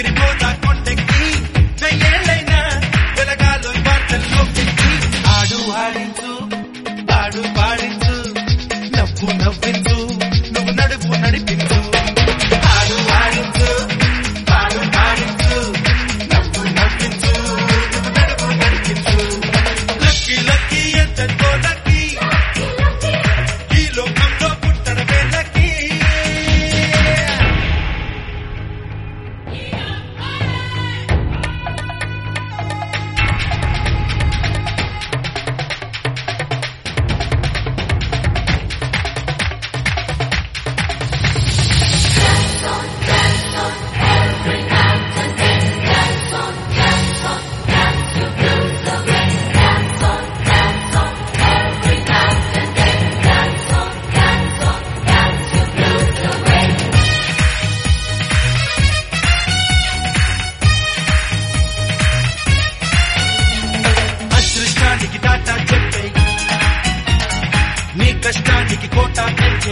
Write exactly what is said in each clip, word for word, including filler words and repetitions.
ఊపిరిపోతా కొండెక్కి వెయ్యేళ్ళైనా వెలగాలో వార్తల్లోకి ఆడు ఆడించు పాడు పాడించు నవ్వు నవ్వించు నువ్వు నడుపు నడిపించు ఆడు ఆడించు పాడు పాడించు నవ్వు నవ్వించు నువ్వు నడుపు నడిపించు లక్కీ లక్కీ ఎంతెంతో లక్కీ ఈ లోకంలో పుట్టడమే లక్కీ అదృష్టానికి టాటా చెప్పే నీ కష్టానికి కోటా పెంచే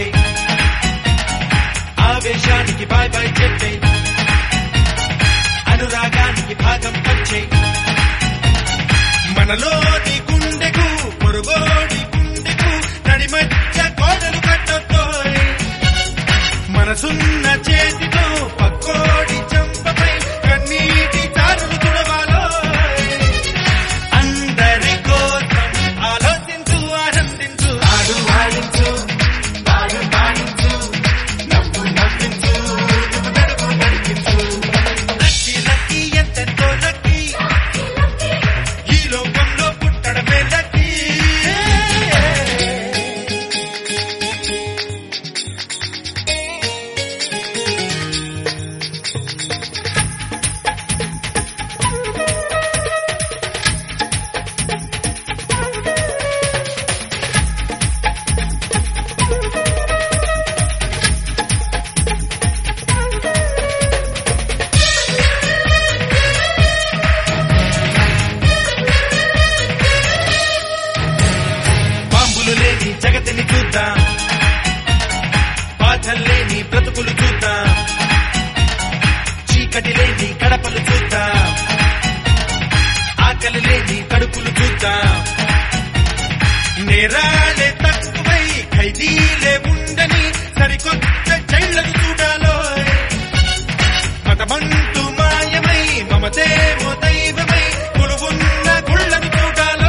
ఆవేశానికి బాయ్ బాయ్ చెప్పే అనురాగానికి భాగం పంచే మనలోని గుండెకు పొరుగోడి గుండెకు నడి మధ్య కోడలు కట్టబోయ్ మనసున్న చేతితో పక్కోడి చంపపై కన్నీటి చారులు తుడవాలో అందరి కోసం ఆలోచించు ఆనందించు ఆడు ఆడించు పాడు పాడించు నవ్వు నవ్వించు నువ్వు నడుపు నడిపించు లక్కీ లక్కీ ఎంతెంతో లక్కీ ఈ లోకంలో పుట్టడమే లక్కీ బాంబులు లేని జగతిని చూద్దాం బాధలు లేని బ్రతుకులు చూద్దాం చీకటి లేని కడపలు చూద్దాం ఆకలి లేని కడుపులు చూద్దాం నేరాలే తక్కువై ఖైదీలే ఉండని సరికొత్త జైళ్లను చూడాలో మతమంటూ మాయమై మమతేమో దైవమై కొలువున్న గుళ్ళను చూడాలో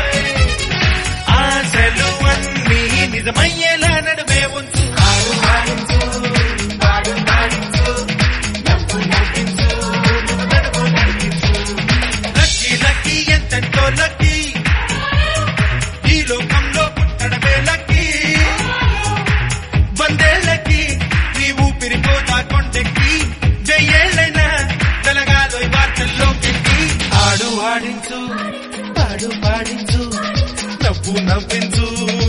ఆశలు అన్నీ నిజమయ్యేలా నడుమే ఉంచు ఆడు ఆడించు పాడు పాడించు నవ్వు నవ్వించు నువ్వు నడుపు నడిపించు లక్కీ లక్కీ ఎంతెంతో లక్కీ ఈ లోకంలో పుట్టడమే లక్కీ వందేళ్ళకి నీ ఊపిరిపోతా కొండెక్కి వెయ్యేళ్ళైనా వెలగాలో వార్తల్లోకి ఆడు ఆడించు పాడు పాడించు నవ్వు నవ్వించు